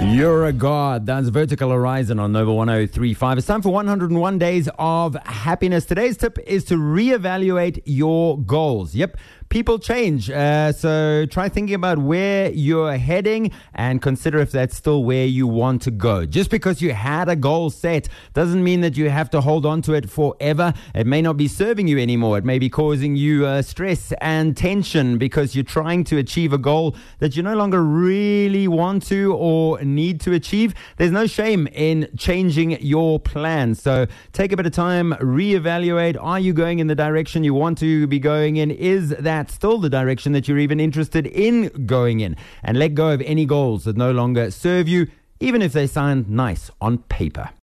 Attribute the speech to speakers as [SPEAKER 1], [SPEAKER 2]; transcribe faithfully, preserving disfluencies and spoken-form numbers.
[SPEAKER 1] You're a god. That's Vertical Horizon on Nova one oh three point five. It's time for one hundred one Days of Happiness. Today's tip is to reevaluate your goals. Yep. People change, uh, so try thinking about where you're heading and consider if that's still where you want to go. Just because you had a goal set doesn't mean that you have to hold on to it forever. It may not be serving you anymore. It may be causing you uh, stress and tension because you're trying to achieve a goal that you no longer really want to or need to achieve. There's no shame in changing your plans. So take a bit of time, reevaluate. Are you going in the direction you want to be going in? Is that still the direction that you're even interested in going in? And let go of any goals that no longer serve you, even if they sound nice on paper.